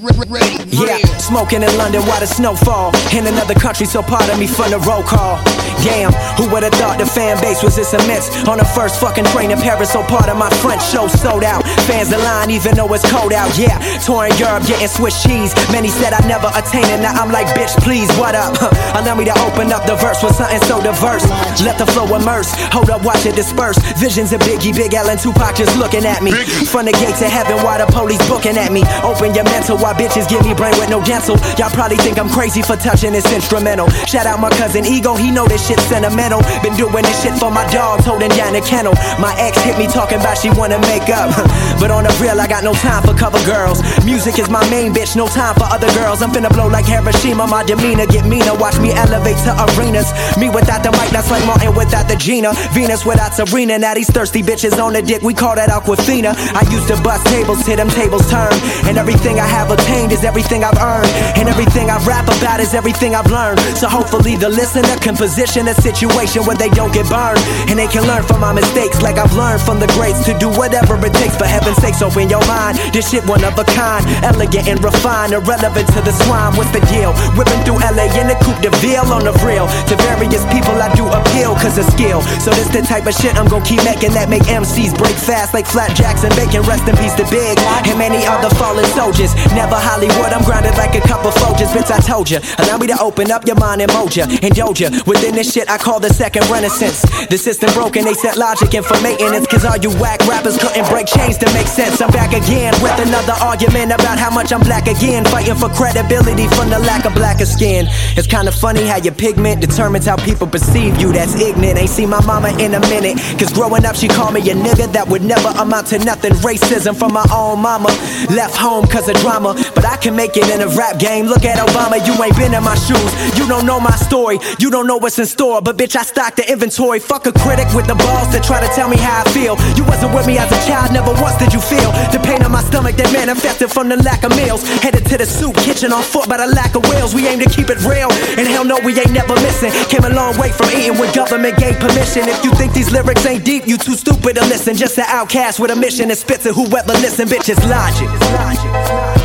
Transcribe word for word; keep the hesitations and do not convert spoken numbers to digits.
Yeah, smoking in London while the snow fall. In another country, so pardon me from the roll call. Damn, who would've thought the fan base was this immense? On the first fucking train in Paris, so part of my French show sold out. Fans the line even though it's cold out. Yeah, touring Europe, getting Swiss cheese. Many said I'd never attain it, now I'm like, bitch, please, what up? Allow me to open up the verse with something so diverse. Let the flow immerse, hold up, watch it disperse. Visions of Biggie, Big L and Tupac just looking at me. From the gates of heaven while the police booking at me. Open your mental while bitches give me brain with no dental. Y'all probably think I'm crazy for touching this instrumental. Shout out my cousin Ego, he know this shit sentimental. Been doing this shit for my dogs, holding down the kennel. My ex hit me talking about she wanna make up. But on the real, I got no time for cover girls. Music is my main bitch, no time for other girls. I'm finna blow like Hiroshima, my demeanor get meaner. Watch me elevate to arenas. Me without the mic, that's like Martin without the Gina. Venus without Serena, now these thirsty bitches on the dick, we call that Aquafina. I used to bust tables till them tables turn. And everything I have obtained is everything I've earned. And everything I rap about is everything I've learned. So hopefully the listener can position a situation where they don't get burned. And they can learn from my mistakes like I've learned from the greats. To do whatever it takes, for heaven's sakes, open your mind. This shit one of a kind, elegant and refined, irrelevant to the swine. What's the deal? Whipping through L A in the Coupe de Ville on the real. To various people I do appeal cause of skill. So this the type of shit I'm gon' keep making that make M Cs break fast like flapjacks and bacon. Rest in peace to Big and many other fallen soldiers. Never Hollywood, I'm grounded like a couple Folgers. Bitch, I told ya, allow me to open up your mind and moja and doja. Within this shit I call the second renaissance. The system broken, they set logic in for maintenance. Cause all you whack rappers couldn't break chains to make sense. I'm back again with another argument about how much I'm black again. Fighting for credibility from the lack of blacker skin. It's kinda funny how your pigment determines how people perceive you. That's ignorant, ain't seen my mama in a minute. Cause growing up she called me a nigga that would never amount to nothing. Racism from my own mama. Left home cause of drama, but I can make it in a rap game. Look at Obama, you ain't been in my shoes. You don't know my story, you don't know what's in store. But bitch, I stock the inventory. Fuck a critic with the balls that try to tell me how I feel. You wasn't with me as a child, never once did you feel the pain on my stomach that manifested from the lack of meals. Headed to the soup kitchen on foot by the lack of wheels. We aim to keep it real, and hell no, we ain't never missing. Came a long way from eating when government gave permission. If you think these lyrics ain't deep, you too stupid to listen. Just an outcast with a mission and spits it. Whoever listen, bitch, it's logic. It's logic.